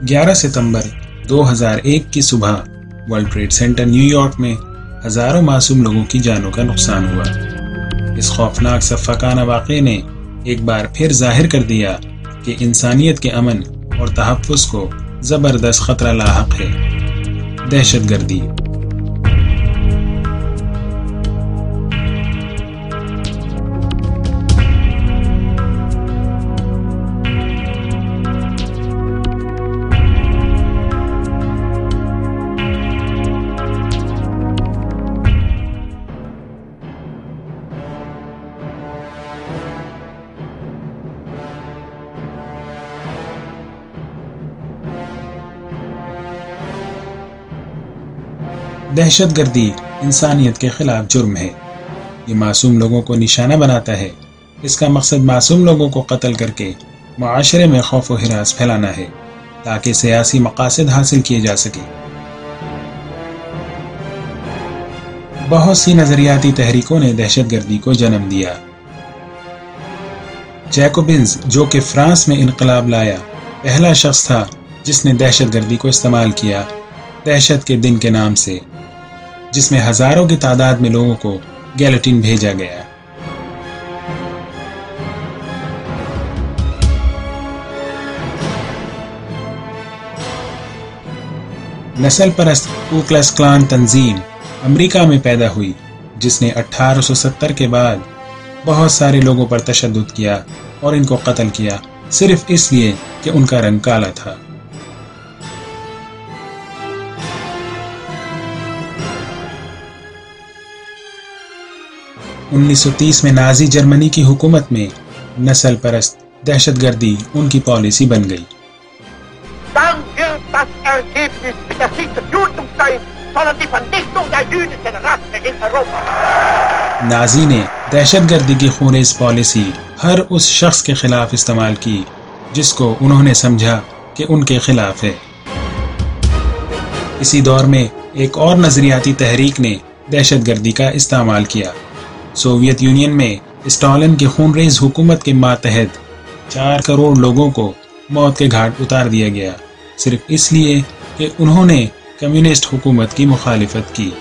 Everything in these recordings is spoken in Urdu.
11 ستمبر 2001 کی صبح World Trade Center New York میں ہزاروں معصوم لوگوں کی جانوں کا نقصان ہوا۔ اس خوفناک سفاکانہ واقعے نے ایک بار پھر ظاہر کر دیا کہ انسانیت کے امن اور تحفظ کو زبردست خطرہ لاحق ہے۔ دہشت گردی۔ دہشت گردی انسانیت کے خلاف جرم ہے۔ یہ معصوم لوگوں کو نشانہ بناتا ہے۔ اس کا مقصد معصوم لوگوں کو قتل کر کے معاشرے میں خوف و ہراس پھیلانا ہے تاکہ سیاسی مقاصد حاصل کیے جا سکے۔ بہت سی نظریاتی تحریکوں نے دہشت گردی کو جنم دیا۔ جیکوبنز، جو کہ فرانس میں انقلاب لایا، پہلا شخص تھا جس نے دہشت گردی کو استعمال کیا، دہشت کے دن کے نام سے، جس میں ہزاروں کی تعداد میں لوگوں کو گیلوٹین بھیجا گیا۔ نسل پرست کو کلکس کلان تنظیم امریکہ میں پیدا ہوئی، جس نے 1870 کے بعد بہت سارے لوگوں پر تشدد کیا اور ان کو قتل کیا، صرف اس لیے کہ ان کا رنگ کالا تھا۔ 1930 میں نازی جرمنی کی حکومت میں نسل پرست دہشت گردی ان کی پالیسی بن گئی۔ نازی نے دہشت گردی کی خونریز پالیسی ہر اس شخص کے خلاف استعمال کی جس کو انہوں نے سمجھا کہ ان کے خلاف ہے۔ اسی دور میں ایک اور نظریاتی تحریک نے دہشت گردی کا استعمال کیا۔ سوویت یونین میں اسٹالن کی خونریز حکومت کے ماتحت 4 کروڑ لوگوں کو موت کے گھاٹ اتار دیا گیا، صرف اس لیے کہ انہوں نے کمیونسٹ حکومت کی مخالفت کی۔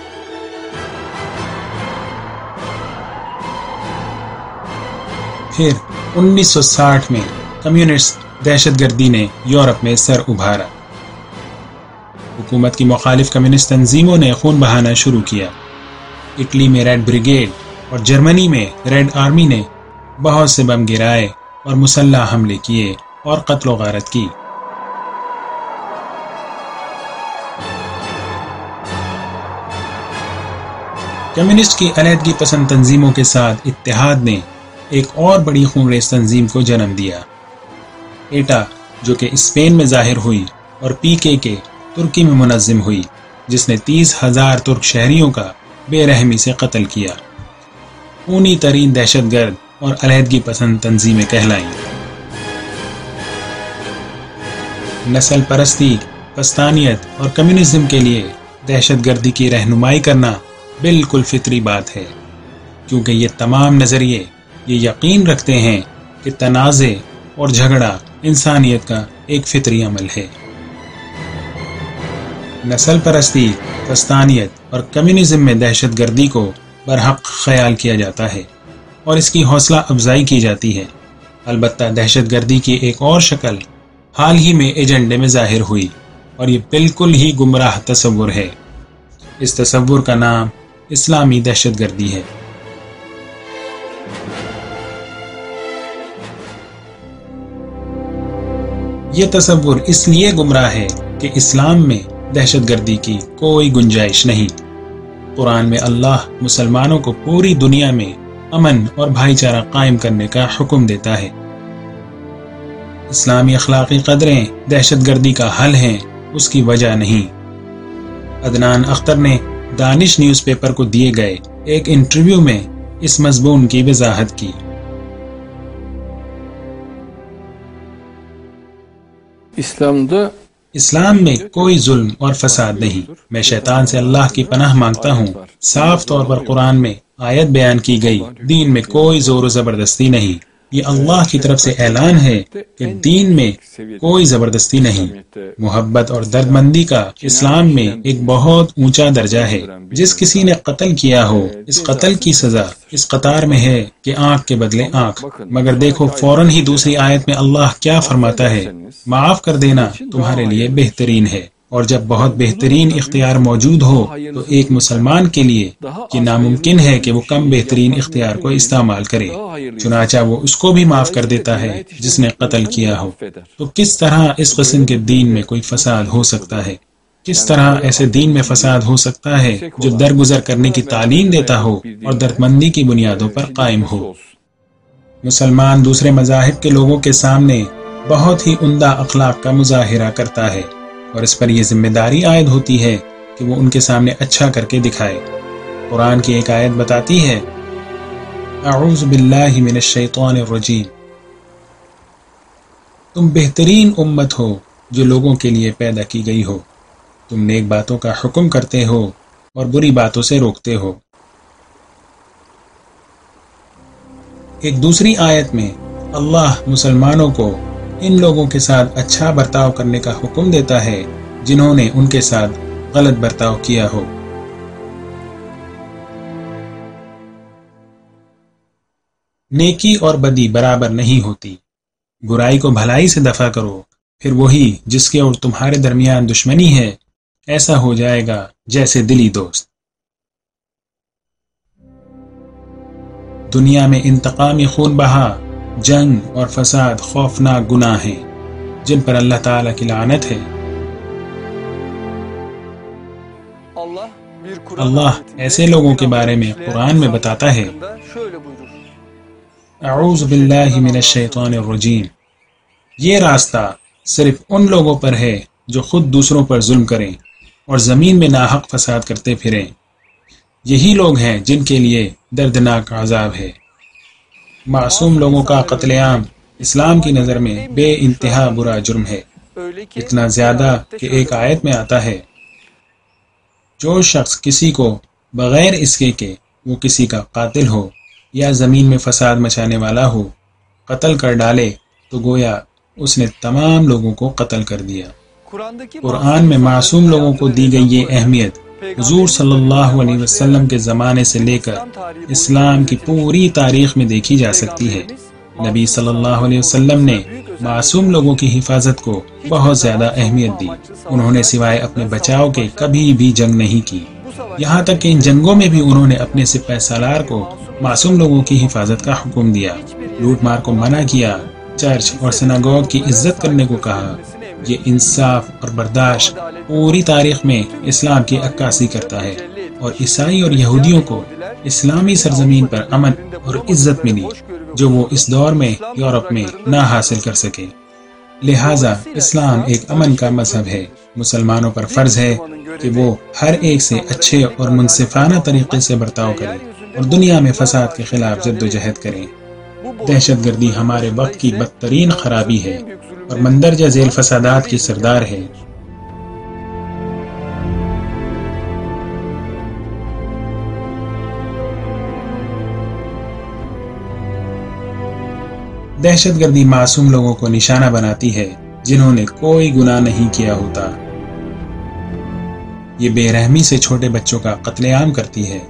پھر 1960 میں کمیونسٹ دہشت گردی نے یورپ میں سر ابھارا۔ حکومت کی مخالف کمیونسٹ تنظیموں نے خون بہانا شروع کیا۔ اٹلی میں ریڈ بریگیڈ اور جرمنی میں ریڈ آرمی نے بہت سے بم گرائے اور مسلح حملے کیے اور قتل و غارت کی۔ کمیونسٹ کی علیحدگی پسند تنظیموں کے ساتھ اتحاد نے ایک اور بڑی خونریز تنظیم کو جنم دیا، ایٹا، جو کہ اسپین میں ظاہر ہوئی، اور پی کے ترکی میں منظم ہوئی، جس نے 30,000 ترک شہریوں کا بے رحمی سے قتل کیا۔ خونی ترین دہشت گرد اور علیحدگی پسند تنظیمیں کہلائیں۔ نسل پرستی، پستانیت اور کمیونزم کے لیے دہشت گردی کی رہنمائی کرنا بالکل فطری بات ہے، کیونکہ یہ تمام نظریے یہ یقین رکھتے ہیں کہ تنازع اور جھگڑا انسانیت کا ایک فطری عمل ہے۔ نسل پرستی، پستانیت اور کمیونزم میں دہشت گردی کو برحق خیال کیا جاتا ہے اور اس کی حوصلہ افزائی کی جاتی ہے۔ البتہ دہشت گردی کی ایک اور شکل حال ہی میں ایجنڈے میں ظاہر ہوئی، اور یہ بالکل ہی گمراہ تصور ہے۔ اس تصور کا نام اسلامی دہشت گردی ہے۔ یہ تصور اس لیے گمراہ ہے کہ اسلام میں دہشت گردی کی کوئی گنجائش نہیں۔ قرآن میں اللہ مسلمانوں کو پوری دنیا میں امن اور بھائی چارہ قائم کرنے کا حکم دیتا ہے۔ اسلامی اخلاقی قدریں دہشت گردی کا حل ہیں، اس کی وجہ نہیں۔ عدنان اختر نے دانش نیوز پیپر کو دیے گئے ایک انٹرویو میں اس مضمون کی وضاحت کی۔ اسلام میں کوئی ظلم اور فساد نہیں۔ میں شیطان سے اللہ کی پناہ مانگتا ہوں۔ صاف طور پر قرآن میں آیت بیان کی گئی، دین میں کوئی زور و زبردستی نہیں، یہ اللہ کی طرف سے اعلان ہے کہ دین میں کوئی زبردستی نہیں. محبت اور دردمندی کا اسلام میں ایک بہت اونچا درجہ ہے. جس کسی نے قتل کیا ہو اس قتل کی سزا اس قطار میں ہے کہ آنکھ کے بدلے آنکھ. مگر دیکھو فوراً ہی دوسری آیت میں اللہ کیا فرماتا ہے، معاف کر دینا تمہارے لیے بہترین ہے. اور جب بہت بہترین اختیار موجود ہو تو ایک مسلمان کے لیے یہ ناممکن ہے کہ وہ کم بہترین اختیار کو استعمال کرے. چنانچہ وہ اس کو بھی معاف کر دیتا ہے جس نے قتل کیا ہو. تو کس طرح اس قسم کے دین میں کوئی فساد ہو سکتا ہے؟ کس طرح ایسے دین میں فساد ہو سکتا ہے جو درگزر کرنے کی تعلیم دیتا ہو اور دردمندی کی بنیادوں پر قائم ہو؟ مسلمان دوسرے مذاہب کے لوگوں کے سامنے بہت ہی عمدہ اخلاق کا مظاہرہ کرتا ہے اور اس پر یہ ذمہ داری عائد ہوتی ہے کہ وہ ان کے سامنے اچھا کر کے دکھائے. قرآن کی ایک آیت بتاتی ہے، اعوذ باللہ من الشیطان الرجیم، تم بہترین امت ہو جو لوگوں کے لیے پیدا کی گئی ہو. تم نیک باتوں کا حکم کرتے ہو اور بری باتوں سے روکتے ہو. ایک دوسری آیت میں اللہ مسلمانوں کو ان لوگوں کے ساتھ اچھا برتاؤ کرنے کا حکم دیتا ہے جنہوں نے ان کے ساتھ غلط برتاؤ کیا ہو. نیکی اور بدی برابر نہیں ہوتی. برائی کو بھلائی سے دفع کرو، پھر وہی جس کے اور تمہارے درمیان دشمنی ہے ایسا ہو جائے گا جیسے دلی دوست. دنیا میں انتقامی خون بہا، جنگ اور فساد خوفناک گناہ ہیں جن پر اللہ تعالیٰ کی لعنت ہے. اللہ ایسے لوگوں کے بارے میں قرآن میں بتاتا ہے، اعوذ باللہ من الشیطان الرجیم، یہ راستہ صرف ان لوگوں پر ہے جو خود دوسروں پر ظلم کریں اور زمین میں ناحق فساد کرتے پھریں. یہی لوگ ہیں جن کے لیے دردناک عذاب ہے. معصوم لوگوں کا قتل عام اسلام کی نظر میں بے انتہا برا جرم ہے، اتنا زیادہ کہ ایک آیت میں آتا ہے، جو شخص کسی کو بغیر اس کے کہ وہ کسی کا قاتل ہو یا زمین میں فساد مچانے والا ہو قتل کر ڈالے تو گویا اس نے تمام لوگوں کو قتل کر دیا. قرآن میں معصوم لوگوں کو دی گئی یہ اہمیت حضور صلی اللہ علیہ وسلم کے زمانے سے لے کر اسلام کی پوری تاریخ میں دیکھی جا سکتی ہے. نبی صلی اللہ علیہ وسلم نے معصوم لوگوں کی حفاظت کو بہت زیادہ اہمیت دی. انہوں نے سوائے اپنے بچاؤ کے کبھی بھی جنگ نہیں کی، یہاں تک کہ ان جنگوں میں بھی انہوں نے اپنے سپہ سالار کو معصوم لوگوں کی حفاظت کا حکم دیا، لوٹ مار کو منع کیا، چرچ اور سناگوگ کی عزت کرنے کو کہا. یہ انصاف اور برداشت پوری تاریخ میں اسلام کی عکاسی کرتا ہے، اور عیسائی اور یہودیوں کو اسلامی سرزمین پر امن اور عزت ملی جو وہ اس دور میں یورپ میں نہ حاصل کر سکے. لہٰذا اسلام ایک امن کا مذہب ہے. مسلمانوں پر فرض ہے کہ وہ ہر ایک سے اچھے اور منصفانہ طریقے سے برتاؤ کریں اور دنیا میں فساد کے خلاف جد و جہد کریں. دہشت گردی ہمارے وقت کی بدترین خرابی ہے اور مندرجہ ذیل فسادات کی سردار ہے. دہشت گردی معصوم لوگوں کو نشانہ بناتی ہے جنہوں نے کوئی گناہ نہیں کیا ہوتا. یہ بے رحمی سے چھوٹے بچوں کا قتل عام کرتی ہے،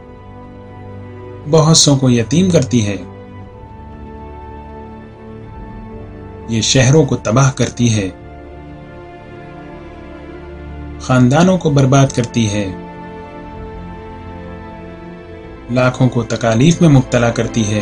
بہت سو کو یتیم کرتی ہے، یہ شہروں کو تباہ کرتی ہے، خاندانوں کو برباد کرتی ہے، لاکھوں کو تکالیف میں مبتلا کرتی ہے.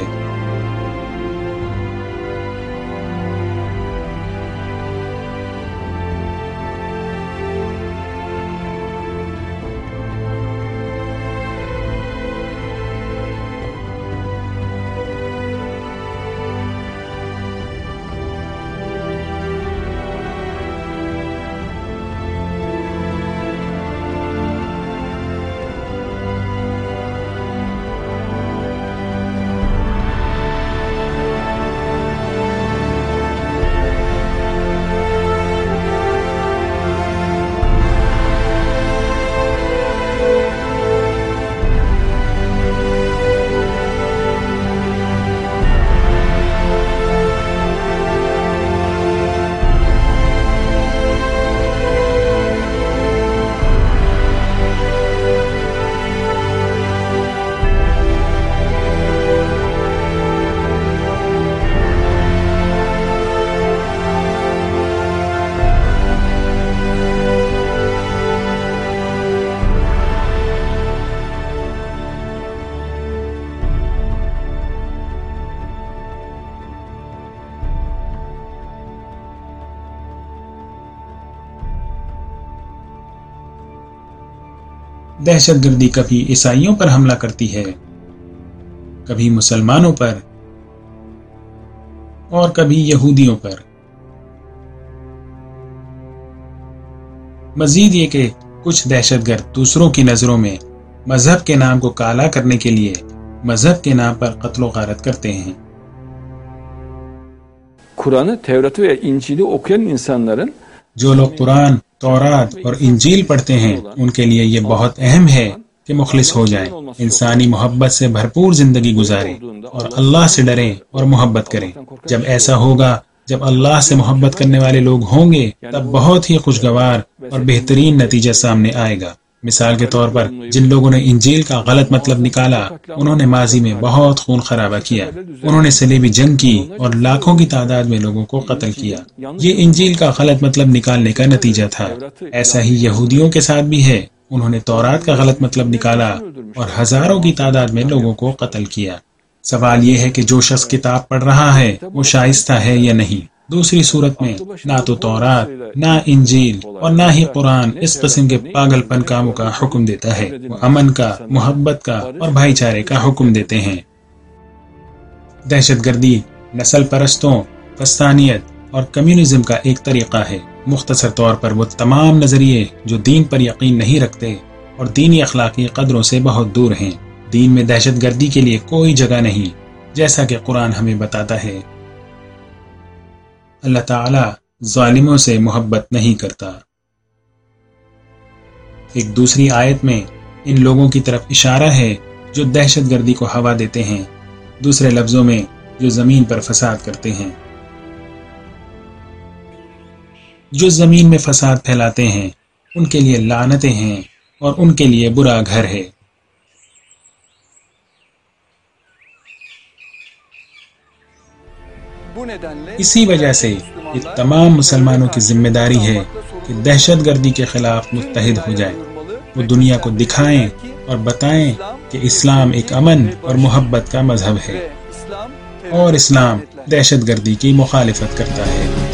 دہشت گردی کبھی عیسائیوں پر حملہ کرتی ہے، کبھی مسلمانوں پر اور کبھی یہودیوں پر۔ مزید یہ کہ کچھ دہشت گرد دوسروں کی نظروں میں مذہب کے نام کو کالا کرنے کے لیے مذہب کے نام پر قتل و غارت کرتے ہیں۔ Kur'an'ı, Tevrat'ı ve İncil'i okuyan insanların جو لوگ قرآن، تورات اور انجیل پڑھتے ہیں ان کے لیے یہ بہت اہم ہے کہ مخلص ہو جائیں، انسانی محبت سے بھرپور زندگی گزاریں اور اللہ سے ڈریں اور محبت کریں۔ جب ایسا ہوگا، جب اللہ سے محبت کرنے والے لوگ ہوں گے، تب بہت ہی خوشگوار اور بہترین نتیجہ سامنے آئے گا۔ مثال کے طور پر جن لوگوں نے انجیل کا غلط مطلب نکالا، انہوں نے ماضی میں بہت خون خرابہ کیا، انہوں نے صلیبی جنگ کی اور لاکھوں کی تعداد میں لوگوں کو قتل کیا۔ یہ انجیل کا غلط مطلب نکالنے کا نتیجہ تھا۔ ایسا ہی یہودیوں کے ساتھ بھی ہے، انہوں نے تورات کا غلط مطلب نکالا اور ہزاروں کی تعداد میں لوگوں کو قتل کیا۔ سوال یہ ہے کہ جو شخص کتاب پڑھ رہا ہے وہ شائستہ ہے یا نہیں۔ دوسری صورت میں نہ تو تورات، نہ انجیل اور نہ ہی قرآن اس قسم کے پاگل پن کاموں کا حکم دیتا ہے، وہ امن کا، محبت کا اور بھائی چارے کا حکم دیتے ہیں۔ دہشت گردی نسل پرستوں، فسطانیت اور کمیونزم کا ایک طریقہ ہے۔ مختصر طور پر وہ تمام نظریے جو دین پر یقین نہیں رکھتے اور دینی اخلاقی قدروں سے بہت دور ہیں۔ دین میں دہشت گردی کے لیے کوئی جگہ نہیں، جیسا کہ قرآن ہمیں بتاتا ہے۔ اللہ تعالیٰ ظالموں سے محبت نہیں کرتا۔ ایک دوسری آیت میں ان لوگوں کی طرف اشارہ ہے جو دہشت گردی کو ہوا دیتے ہیں، دوسرے لفظوں میں جو زمین پر فساد کرتے ہیں۔ جو زمین میں فساد پھیلاتے ہیں ان کے لیے لعنتیں ہیں اور ان کے لیے برا گھر ہے۔ اسی وجہ سے یہ تمام مسلمانوں کی ذمہ داری ہے کہ دہشت گردی کے خلاف متحد ہو جائیں، وہ دنیا کو دکھائیں اور بتائیں کہ اسلام ایک امن اور محبت کا مذہب ہے اور اسلام دہشت گردی کی مخالفت کرتا ہے۔